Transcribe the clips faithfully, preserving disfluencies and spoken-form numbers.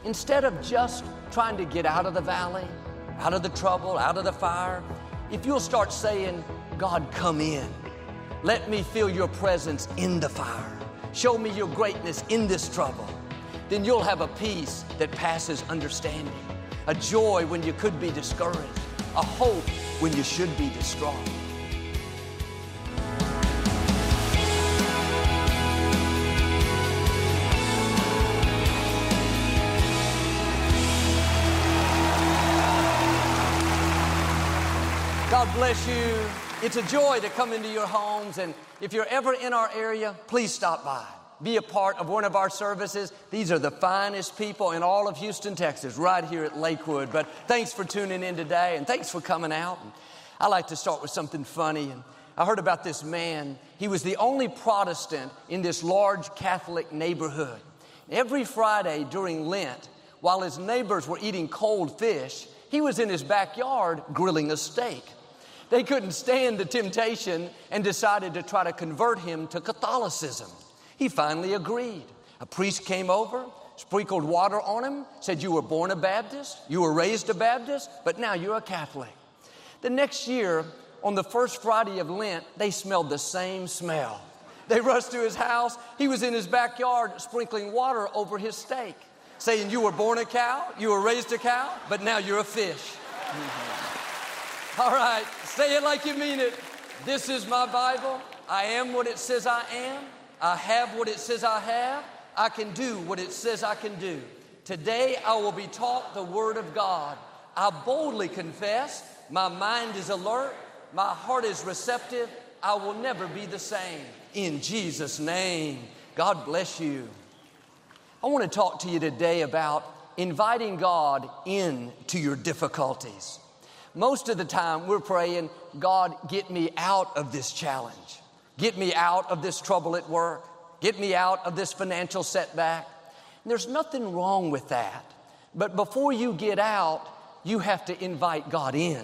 Instead of just trying to get out of the valley, out of the trouble, out of the fire, if you'll start saying, God, come in. Let me feel your presence in the fire. Show me your greatness in this trouble. Then you'll have a peace that passes understanding, a joy when you could be discouraged, a hope when you should be distraught. God bless you. It's a joy to come into your homes, and if you're ever in our area, please stop by. Be a part of one of our services. These are the finest people in all of Houston, Texas, right here at Lakewood. But thanks for tuning in today, and thanks for coming out. And I like to start with something funny. And I heard about this man. He was the only Protestant in this large Catholic neighborhood. Every Friday during Lent, while his neighbors were eating cold fish, he was in his backyard grilling a steak. They couldn't stand the temptation and decided to try to convert him to Catholicism. He finally agreed. A priest came over, sprinkled water on him, said, you were born a Baptist, you were raised a Baptist, but now you're a Catholic. The next year, on the first Friday of Lent, they smelled the same smell. They rushed to his house. He was in his backyard sprinkling water over his steak, saying, you were born a cow, you were raised a cow, but now you're a fish. All right, say it like you mean it. This is my Bible. I am what it says I am. I have what it says I have. I can do what it says I can do. Today I will be taught the Word of God. I boldly confess. My mind is alert. My heart is receptive. I will never be the same. In Jesus' name, God bless you. I want to talk to you today about inviting God into your difficulties. Most of the time we're praying, God, get me out of this challenge. Get me out of this trouble at work. Get me out of this financial setback. And there's nothing wrong with that. But before you get out, you have to invite God in.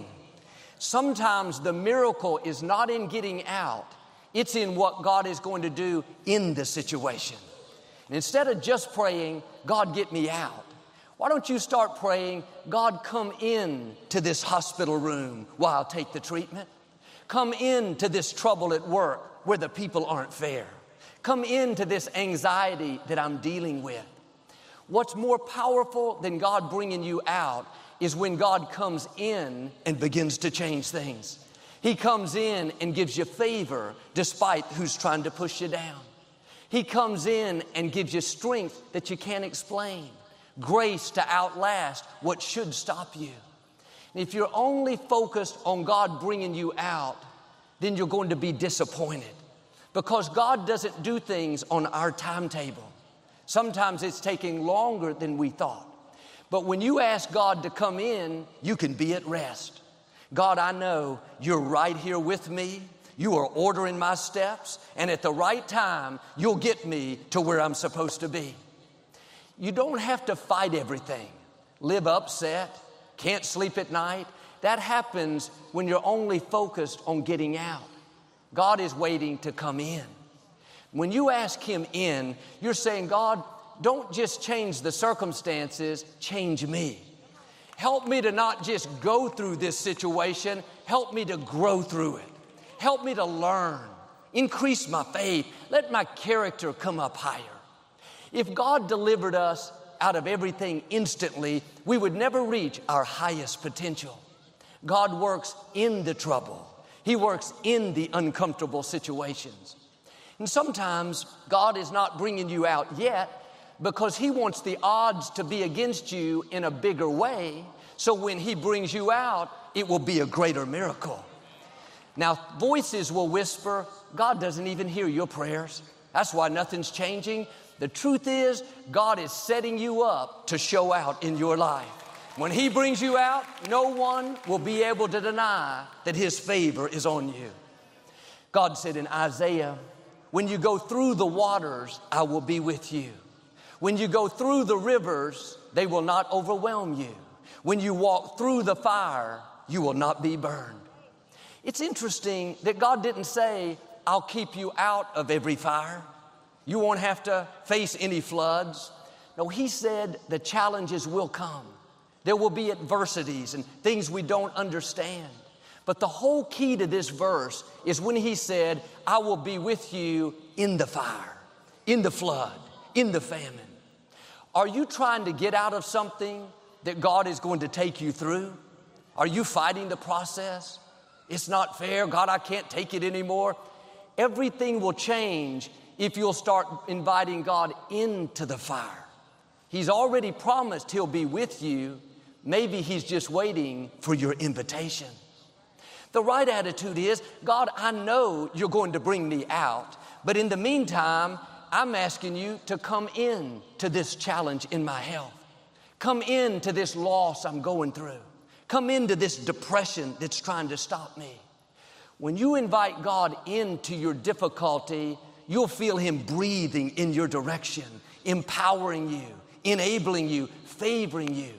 Sometimes the miracle is not in getting out. It's in what God is going to do in the situation. And instead of just praying, God, get me out, why don't you start praying, God, come in to this hospital room while I take the treatment. Come into this trouble at work where the people aren't fair. Come into this anxiety that I'm dealing with. What's more powerful than God bringing you out is when God comes in and begins to change things. He comes in and gives you favor despite who's trying to push you down. He comes in and gives you strength that you can't explain. Grace to outlast what should stop you. And if you're only focused on God bringing you out, then you're going to be disappointed because God doesn't do things on our timetable. Sometimes it's taking longer than we thought. But when you ask God to come in, you can be at rest. God, I know you're right here with me. You are ordering my steps, and at the right time, you'll get me to where I'm supposed to be. You don't have to fight everything. Live upset, can't sleep at night. That happens when you're only focused on getting out. God is waiting to come in. When you ask Him in, you're saying, God, don't just change the circumstances, change me. Help me to not just go through this situation, help me to grow through it. Help me to learn, increase my faith, let my character come up higher. If God delivered us out of everything instantly, we would never reach our highest potential. God works in the trouble. He works in the uncomfortable situations. And sometimes God is not bringing you out yet because He wants the odds to be against you in a bigger way. So when He brings you out, it will be a greater miracle. Now, voices will whisper, God doesn't even hear your prayers. That's why nothing's changing. The truth is, God is setting you up to show out in your life. When He brings you out, no one will be able to deny that His favor is on you. God said in Isaiah, when you go through the waters, I will be with you. When you go through the rivers, they will not overwhelm you. When you walk through the fire, you will not be burned. It's interesting that God didn't say, I'll keep you out of every fire. You won't have to face any floods. No, he said the challenges will come. There will be adversities and things we don't understand. But the whole key to this verse is when he said, I will be with you in the fire, in the flood, in the famine. Are you trying to get out of something that God is going to take you through? Are you fighting the process? It's not fair. God, I can't take it anymore. Everything will change if you'll start inviting God into the fire. He's already promised he'll be with you. Maybe he's just waiting for your invitation. The right attitude is, God, I know you're going to bring me out, but in the meantime, I'm asking you to come in to this challenge in my health. Come into this loss I'm going through. Come into this depression that's trying to stop me. When you invite God into your difficulty, you'll feel him breathing in your direction, empowering you, enabling you, favoring you.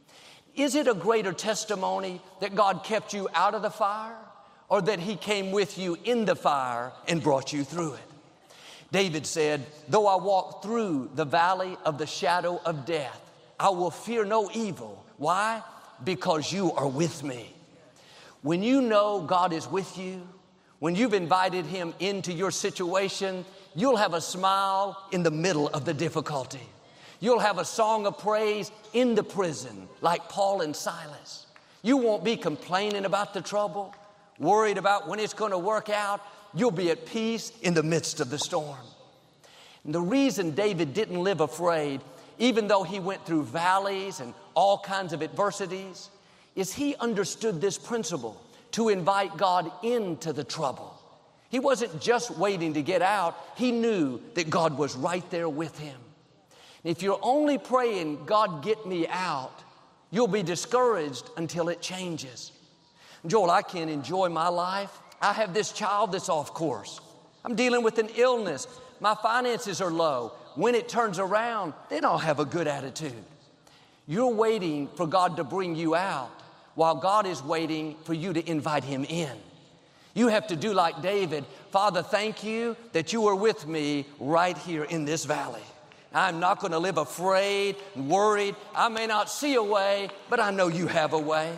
Is it a greater testimony that God kept you out of the fire, or that he came with you in the fire and brought you through it? David said, though I walk through the valley of the shadow of death, I will fear no evil. Why? Because you are with me. When you know God is with you, when you've invited him into your situation, you'll have a smile in the middle of the difficulty. You'll have a song of praise in the prison, like Paul and Silas. You won't be complaining about the trouble, worried about when it's going to work out. You'll be at peace in the midst of the storm. And the reason David didn't live afraid, even though he went through valleys and all kinds of adversities, is he understood this principle to invite God into the trouble. He wasn't just waiting to get out. He knew that God was right there with him. If you're only praying, God, get me out, you'll be discouraged until it changes. Joel, I can't enjoy my life. I have this child that's off course. I'm dealing with an illness. My finances are low. When it turns around, they don't have a good attitude. You're waiting for God to bring you out while God is waiting for you to invite him in. You have to do like David. Father, thank you that you are with me right here in this valley. I'm not going to live afraid, worried. I may not see a way, but I know you have a way.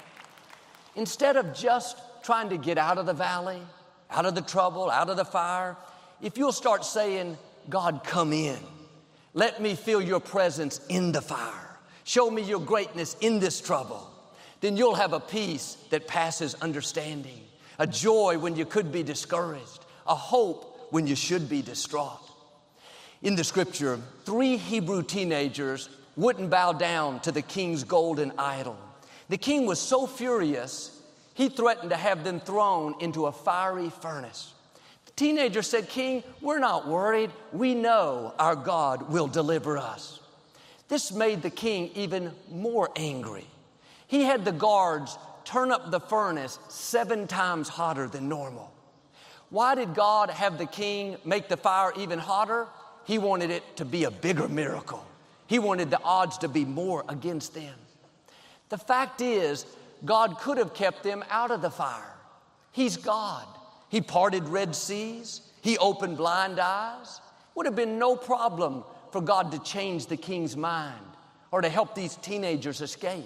Instead of just trying to get out of the valley, out of the trouble, out of the fire, if you'll start saying, God, come in. Let me feel your presence in the fire. Show me your greatness in this trouble. Then you'll have a peace that passes understanding, a joy when you could be discouraged, a hope when you should be distraught. In the scripture, three Hebrew teenagers wouldn't bow down to the king's golden idol. The king was so furious, he threatened to have them thrown into a fiery furnace. The teenagers said, King, we're not worried. We know our God will deliver us. This made the king even more angry. He had the guards turn up the furnace seven times hotter than normal. Why did God have the king make the fire even hotter? He wanted it to be a bigger miracle. He wanted the odds to be more against them. The fact is, God could have kept them out of the fire. He's God. He parted Red Seas. He opened blind eyes. Would have been no problem for God to change the king's mind or to help these teenagers escape.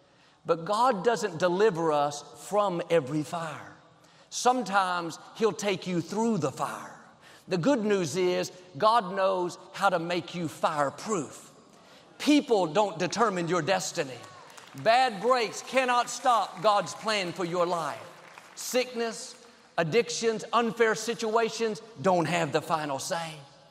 But God doesn't deliver us from every fire. Sometimes he'll take you through the fire. The good news is God knows how to make you fireproof. People don't determine your destiny. Bad breaks cannot stop God's plan for your life. Sickness, addictions, unfair situations don't have the final say.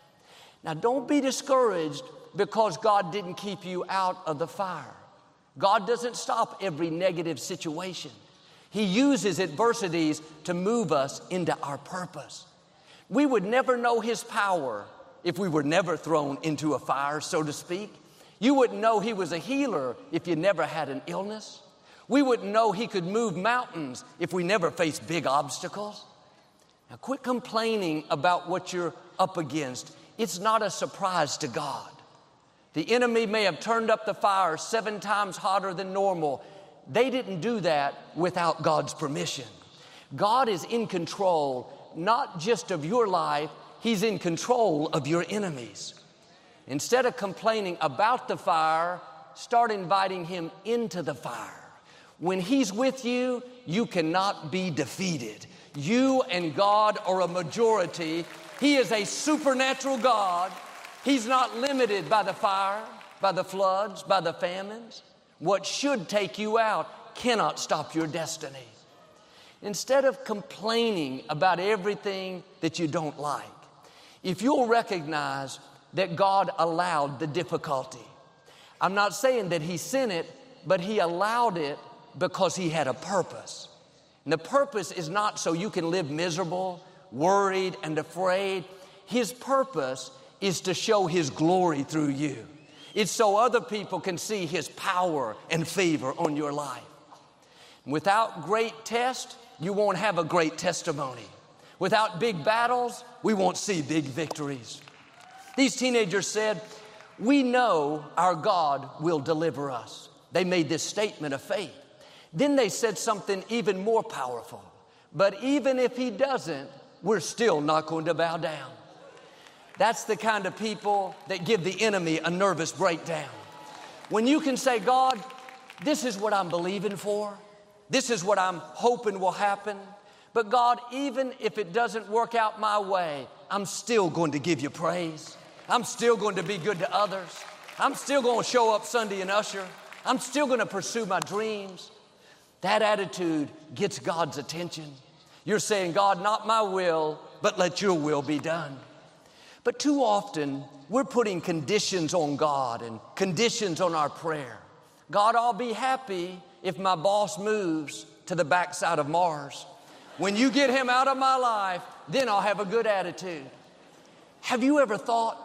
Now, don't be discouraged because God didn't keep you out of the fire. God doesn't stop every negative situation. He uses adversities to move us into our purpose. We would never know his power if we were never thrown into a fire, so to speak. You wouldn't know he was a healer if you never had an illness. We wouldn't know he could move mountains if we never faced big obstacles. Now, quit complaining about what you're up against. It's not a surprise to God. The enemy may have turned up the fire seven times hotter than normal. They didn't do that without God's permission. God is in control, not just of your life, he's in control of your enemies. Instead of complaining about the fire, start inviting him into the fire. When he's with you, you cannot be defeated. You and God are a majority. He is a supernatural God. He's not limited by the fire, by the floods, by the famines. What should take you out cannot stop your destiny. Instead of complaining about everything that you don't like, if you'll recognize that God allowed the difficulty. I'm not saying that he sent it, but he allowed it because he had a purpose. And the purpose is not so you can live miserable, worried, and afraid. His purpose is to show his glory through you. It's so other people can see his power and favor on your life. Without great tests, you won't have a great testimony. Without big battles, we won't see big victories. These teenagers said, "We know our God will deliver us." They made this statement of faith. Then they said something even more powerful. "But even if he doesn't, we're still not going to bow down." That's the kind of people that give the enemy a nervous breakdown. When you can say, "God, this is what I'm believing for. This is what I'm hoping will happen. But God, even if it doesn't work out my way, I'm still going to give you praise. I'm still going to be good to others. I'm still going to show up Sunday and usher. I'm still going to pursue my dreams." That attitude gets God's attention. You're saying, "God, not my will, but let your will be done." But too often, we're putting conditions on God and conditions on our prayer. "God, I'll be happy if my boss moves to the backside of Mars. When you get him out of my life, then I'll have a good attitude." Have you ever thought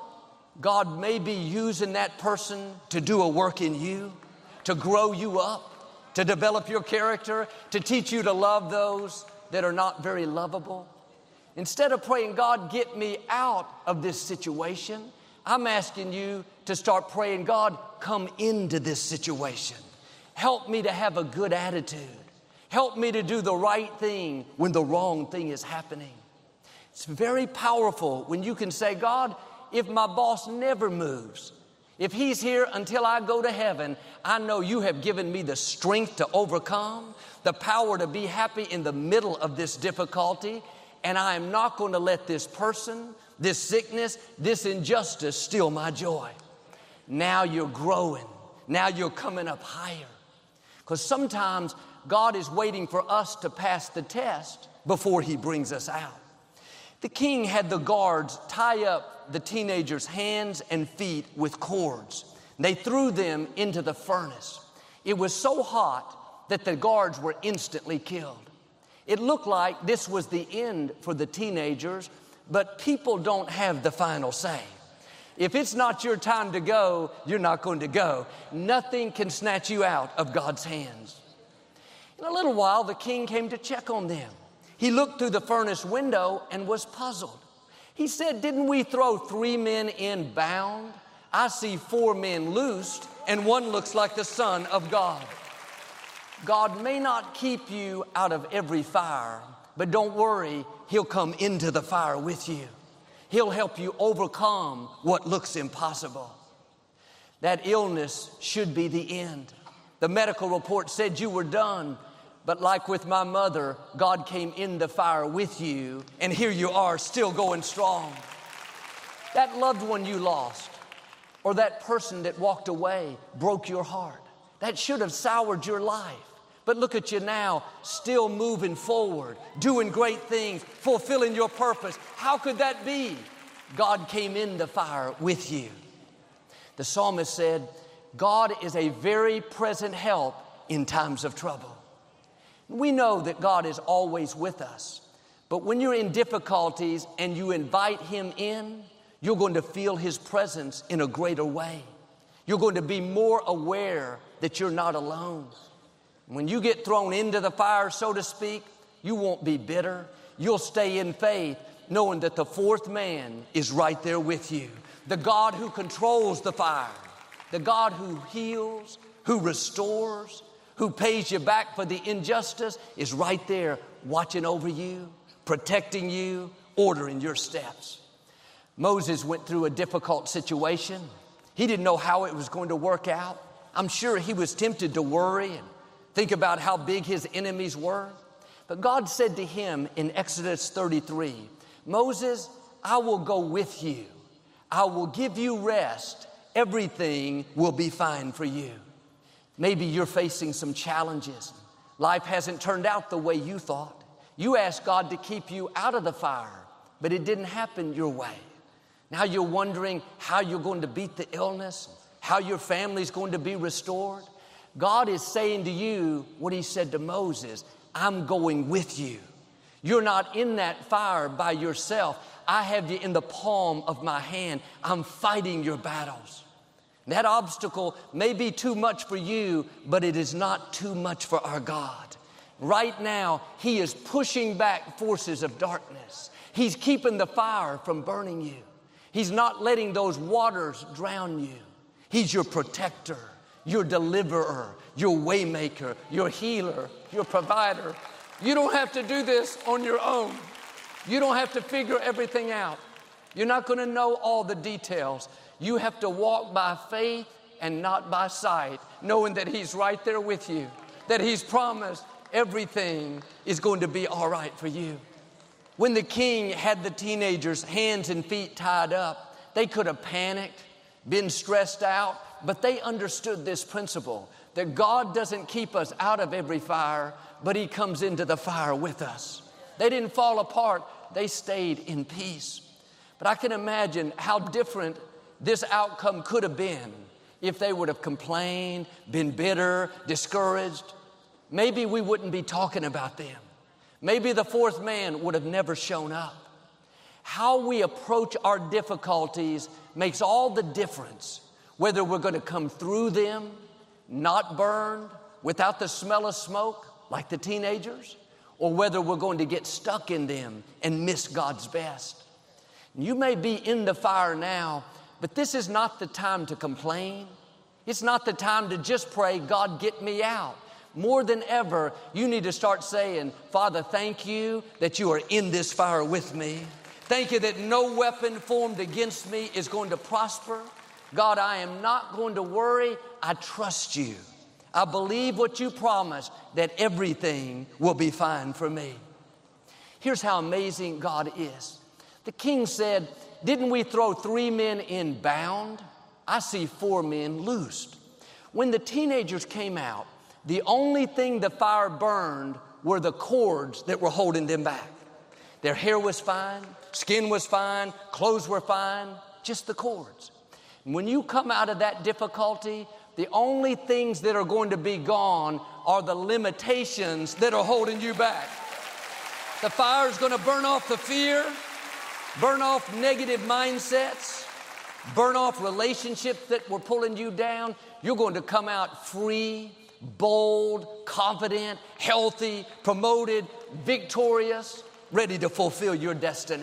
God may be using that person to do a work in you, to grow you up, to develop your character, to teach you to love those that are not very lovable? Instead of praying, "God, get me out of this situation," I'm asking you to start praying, "God, come into this situation. Help me to have a good attitude. Help me to do the right thing when the wrong thing is happening." It's very powerful when you can say, "God, if my boss never moves, if he's here until I go to heaven, I know you have given me the strength to overcome, the power to be happy in the middle of this difficulty, and I am not going to let this person, this sickness, this injustice steal my joy." Now you're growing. Now you're coming up higher. Because sometimes God is waiting for us to pass the test before he brings us out. The king had the guards tie up the teenagers' hands and feet with cords. They threw them into the furnace. It was so hot that the guards were instantly killed. It looked like this was the end for the teenagers, but people don't have the final say. If it's not your time to go, you're not going to go. Nothing can snatch you out of God's hands. In a little while, the king came to check on them. He looked through the furnace window and was puzzled. He said, "Didn't we throw three men in bound? I see four men loosed, and one looks like the Son of God." God may not keep you out of every fire, but don't worry, he'll come into the fire with you. He'll help you overcome what looks impossible. That illness should be the end. The medical report said you were done, but like with my mother, God came in the fire with you, and here you are still going strong. That loved one you lost, or that person that walked away, broke your heart. That should have soured your life. But look at you now, still moving forward, doing great things, fulfilling your purpose. How could that be? God came in the fire with you. The psalmist said, "God is a very present help in times of trouble." We know that God is always with us. But when you're in difficulties and you invite him in, you're going to feel his presence in a greater way. You're going to be more aware that you're not alone. When you get thrown into the fire, so to speak, you won't be bitter. You'll stay in faith, knowing that the fourth man is right there with you. The God who controls the fire, the God who heals, who restores, who pays you back for the injustice is right there watching over you, protecting you, ordering your steps. Moses went through a difficult situation. He didn't know how it was going to work out. I'm sure he was tempted to worry and think about how big his enemies were. But God said to him in Exodus thirty-three, Moses, I will go with you. I will give you rest. Everything will be fine for you. Maybe you're facing some challenges. Life hasn't turned out the way you thought. You asked God to keep you out of the fire, but it didn't happen your way. Now you're wondering how you're going to beat the illness, how your family's going to be restored. God is saying to you what he said to Moses, I'm going with you. You're not in that fire by yourself. I have you in the palm of my hand. I'm fighting your battles. That obstacle may be too much for you, but it is not too much for our God. Right now, he is pushing back forces of darkness. He's keeping the fire from burning you. He's not letting those waters drown you. He's your protector, your deliverer, your waymaker, your healer, your provider. You don't have to do this on your own. You don't have to figure everything out. You're not going to know all the details. You have to walk by faith and not by sight, knowing that he's right there with you, that he's promised everything is going to be all right for you. When the king had the teenagers' hands and feet tied up, they could have panicked, been stressed out, but they understood this principle, that God doesn't keep us out of every fire, but he comes into the fire with us. They didn't fall apart. They stayed in peace. But I can imagine how different this outcome could have been if they would have complained, been bitter, discouraged. Maybe we wouldn't be talking about them. Maybe the fourth man would have never shown up. How we approach our difficulties makes all the difference, whether we're going to come through them, not burned, without the smell of smoke, like the teenagers, or whether we're going to get stuck in them and miss God's best. You may be in the fire now, but this is not the time to complain. It's not the time to just pray, God, get me out. More than ever, you need to start saying, Father, thank you that you are in this fire with me. Thank you that no weapon formed against me is going to prosper. God, I am not going to worry. I trust you. I believe what you promised, that everything will be fine for me. Here's how amazing God is. The king said, didn't we throw three men in bound? I see four men loosed. When the teenagers came out, the only thing the fire burned were the cords that were holding them back. Their hair was fine, skin was fine, clothes were fine, just the cords. And when you come out of that difficulty, the only things that are going to be gone are the limitations that are holding you back. The fire is going to burn off the fear, burn off negative mindsets, burn off relationships that were pulling you down. You're going to come out free, bold, confident, healthy, promoted, victorious, ready to fulfill your destiny.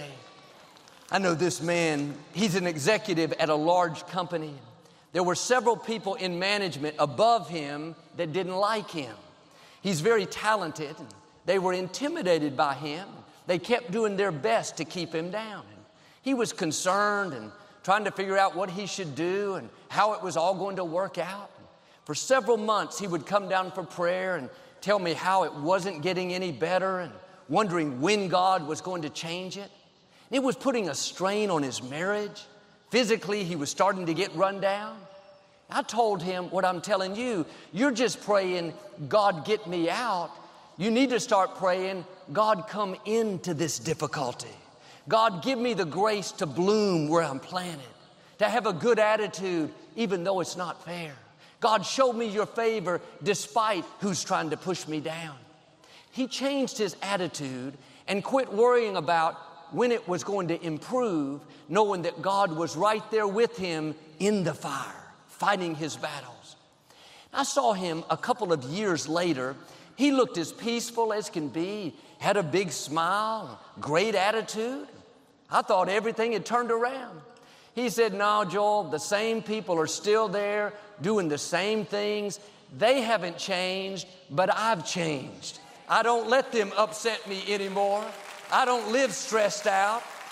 I know this man, he's an executive at a large company. There were several people in management above him that didn't like him. He's very talented. And they were intimidated by him. They kept doing their best to keep him down. And he was concerned and trying to figure out what he should do and how it was all going to work out. For several months, he would come down for prayer and tell me how it wasn't getting any better and wondering when God was going to change it. It was putting a strain on his marriage. Physically, he was starting to get run down. I told him what I'm telling you. You're just praying, God, get me out. You need to start praying, God, come into this difficulty. God, give me the grace to bloom where I'm planted, to have a good attitude even though it's not fair. God, show me your favor despite who's trying to push me down. He changed his attitude and quit worrying about when it was going to improve, knowing that God was right there with him in the fire, fighting his battles. I saw him a couple of years later. He looked as peaceful as can be, had a big smile, great attitude. I thought everything had turned around. He said, no, Joel, the same people are still there doing the same things. They haven't changed, but I've changed. I don't let them upset me anymore. I don't live stressed out.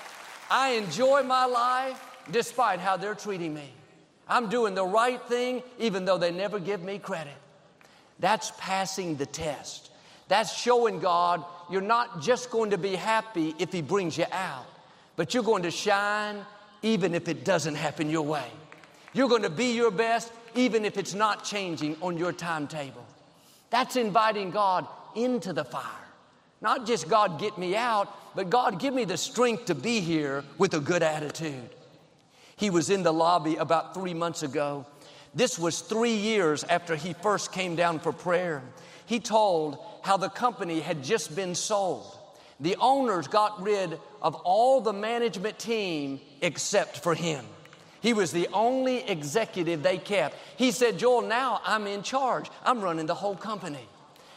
I enjoy my life despite how they're treating me. I'm doing the right thing even though they never give me credit. That's passing the test. That's showing God you're not just going to be happy if He brings you out, but you're going to shine even if it doesn't happen your way. You're going to be your best even if it's not changing on your timetable. That's inviting God into the fire. Not just God get me out, but God give me the strength to be here with a good attitude. He was in the lobby about three months ago. This was three years after he first came down for prayer. He told how the company had just been sold. The owners got rid of all the management team except for him. He was the only executive they kept. He said, Joel, now I'm in charge. I'm running the whole company.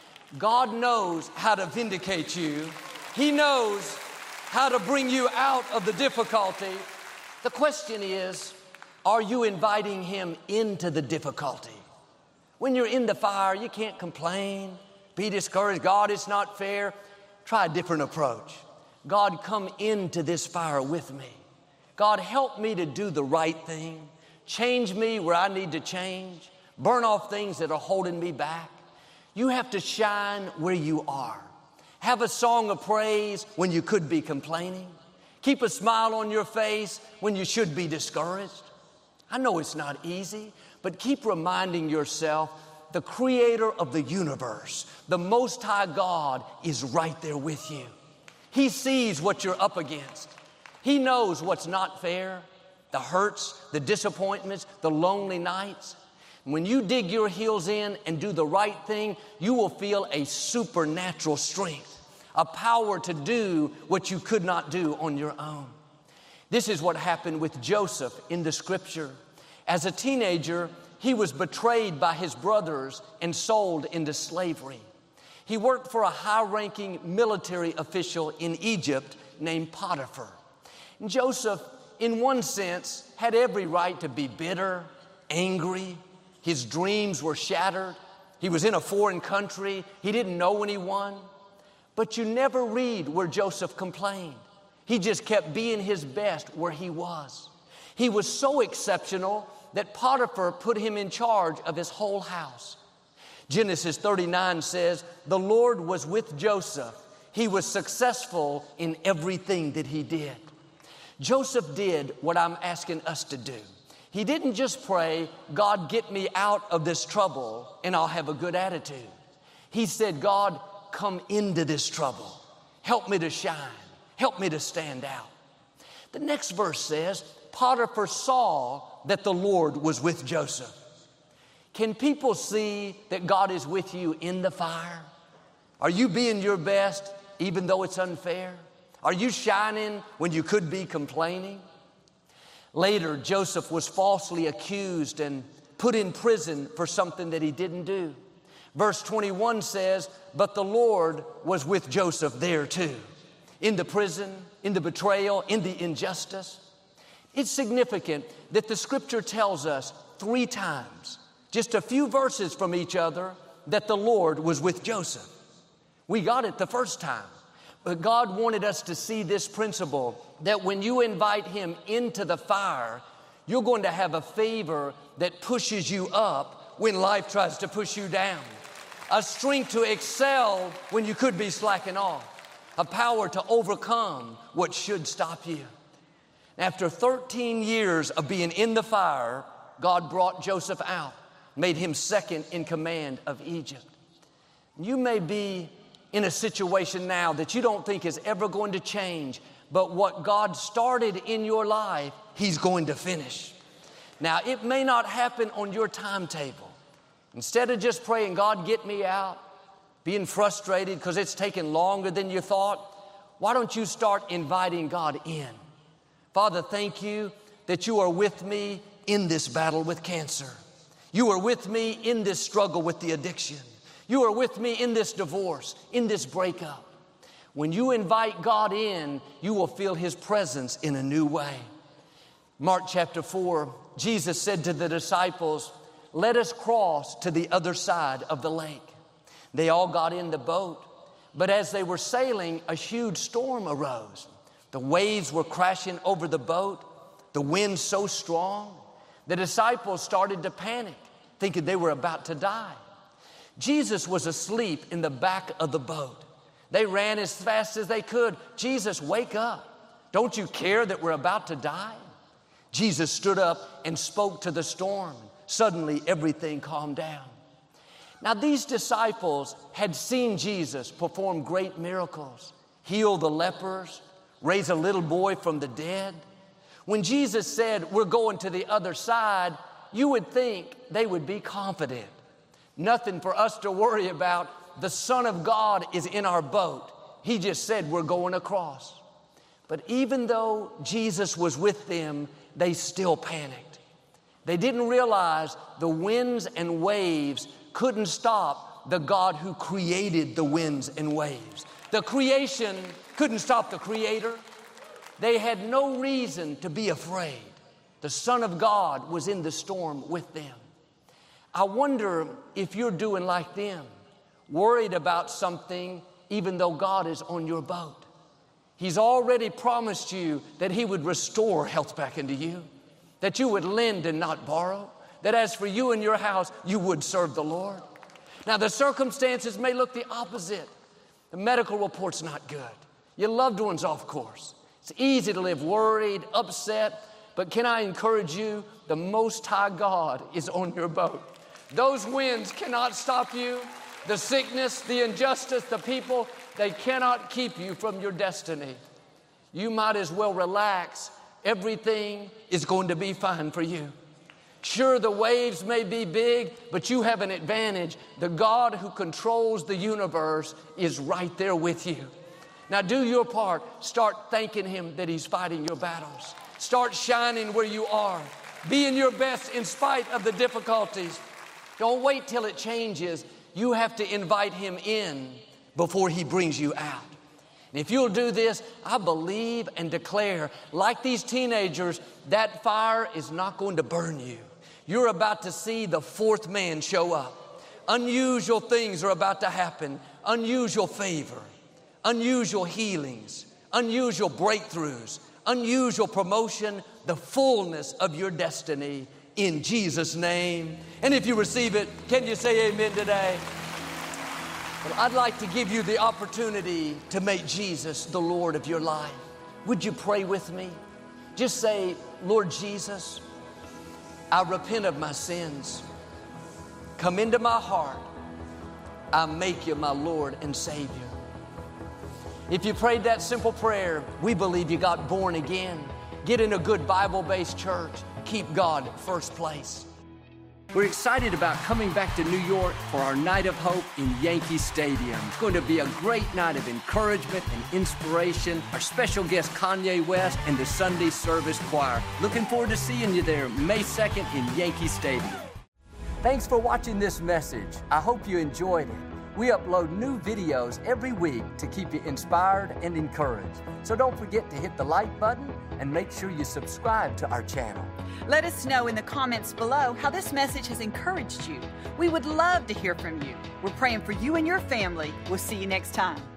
God knows how to vindicate you. He knows how to bring you out of the difficulty. The question is, are you inviting Him into the difficulty? When you're in the fire, you can't complain, be discouraged. God, it's not fair. Try a different approach. God, come into this fire with me. God, help me to do the right thing. Change me where I need to change. Burn off things that are holding me back. You have to shine where you are. Have a song of praise when you could be complaining. Keep a smile on your face when you should be discouraged. I know it's not easy, but keep reminding yourself the Creator of the universe, the Most High God, is right there with you. He sees what you're up against. He knows what's not fair, the hurts, the disappointments, the lonely nights. When you dig your heels in and do the right thing, you will feel a supernatural strength, a power to do what you could not do on your own. This is what happened with Joseph in the scripture. As a teenager, he was betrayed by his brothers and sold into slavery. He worked for a high-ranking military official in Egypt named Potiphar. And Joseph, in one sense, had every right to be bitter, angry. His dreams were shattered. He was in a foreign country. He didn't know anyone. But you never read where Joseph complained. He just kept being his best where he was. He was so exceptional that Potiphar put him in charge of his whole house. Genesis thirty-nine says, the Lord was with Joseph. He was successful in everything that he did. Joseph did what I'm asking us to do. He didn't just pray, God, get me out of this trouble and I'll have a good attitude. He said, God, come into this trouble. Help me to shine. Help me to stand out. The next verse says, Potiphar saw that the Lord was with Joseph. Can people see that God is with you in the fire? Are you being your best even though it's unfair? Are you shining when you could be complaining? Later, Joseph was falsely accused and put in prison for something that he didn't do. Verse twenty-one says, but the Lord was with Joseph there too. In the prison, in the betrayal, in the injustice. It's significant that the scripture tells us three times, just a few verses from each other, that the Lord was with Joseph. We got it the first time. But God wanted us to see this principle that when you invite Him into the fire, you're going to have a favor that pushes you up when life tries to push you down. A strength to excel when you could be slacking off. A power to overcome what should stop you. After thirteen years of being in the fire, God brought Joseph out, made him second in command of Egypt. You may be in a situation now that you don't think is ever going to change, but what God started in your life, He's going to finish. Now, it may not happen on your timetable. Instead of just praying, God, get me out, being frustrated because it's taken longer than you thought, why don't you start inviting God in? Father, thank you that you are with me in this battle with cancer. You are with me in this struggle with the addiction. You are with me in this divorce, in this breakup. When you invite God in, you will feel His presence in a new way. Mark chapter four, Jesus said to the disciples, let us cross to the other side of the lake. They all got in the boat, but as they were sailing, a huge storm arose. The The waves were crashing over the boat, the wind so strong. The disciples started to panic, thinking they were about to die. Jesus was asleep in the back of the boat. They ran as fast as they could. Jesus, wake up. Don't you care that we're about to die? Jesus stood up and spoke to the storm. Suddenly, everything calmed down. Now, these disciples had seen Jesus perform great miracles, heal the lepers, raise a little boy from the dead. When Jesus said, we're going to the other side, you would think they would be confident. Nothing for us to worry about. The Son of God is in our boat. He just said we're going across. But even though Jesus was with them, they still panicked. They didn't realize the winds and waves couldn't stop the God who created the winds and waves. The creation couldn't stop the Creator. They had no reason to be afraid. The Son of God was in the storm with them. I wonder if you're doing like them, worried about something even though God is on your boat. He's already promised you that He would restore health back into you, that you would lend and not borrow, that as for you and your house, you would serve the Lord. Now, the circumstances may look the opposite. The medical report's not good. Your loved one's off course. It's easy to live worried, upset, but can I encourage you, the Most High God is on your boat. Those winds cannot stop you. The sickness, the injustice, the people, they cannot keep you from your destiny. You might as well relax. Everything is going to be fine for you. Sure, the waves may be big, but you have an advantage. The God who controls the universe is right there with you. Now do your part. Start thanking Him that He's fighting your battles. Start shining where you are. Being your best in spite of the difficulties. Don't wait till it changes. You have to invite Him in before He brings you out. And if you'll do this, I believe and declare, like these teenagers, that fire is not going to burn you. You're about to see the fourth man show up. Unusual things are about to happen. Unusual favor, unusual healings, unusual breakthroughs, unusual promotion, the fullness of your destiny in Jesus' name. And if you receive it, can you say amen today? Well, I'd like to give you the opportunity to make Jesus the Lord of your life. Would you pray with me? Just say, Lord Jesus, I repent of my sins. Come into my heart. I make you my Lord and Savior. If you prayed that simple prayer, we believe you got born again. Get in a good Bible-based church. Keep God first place. We're excited about coming back to New York for our Night of Hope in Yankee Stadium. It's going to be a great night of encouragement and inspiration. Our special guest, Kanye West, and the Sunday Service Choir. Looking forward to seeing you there May second in Yankee Stadium. Thanks for watching this message. I hope you enjoyed it. We upload new videos every week to keep you inspired and encouraged. So don't forget to hit the like button and make sure you subscribe to our channel. Let us know in the comments below how this message has encouraged you. We would love to hear from you. We're praying for you and your family. We'll see you next time.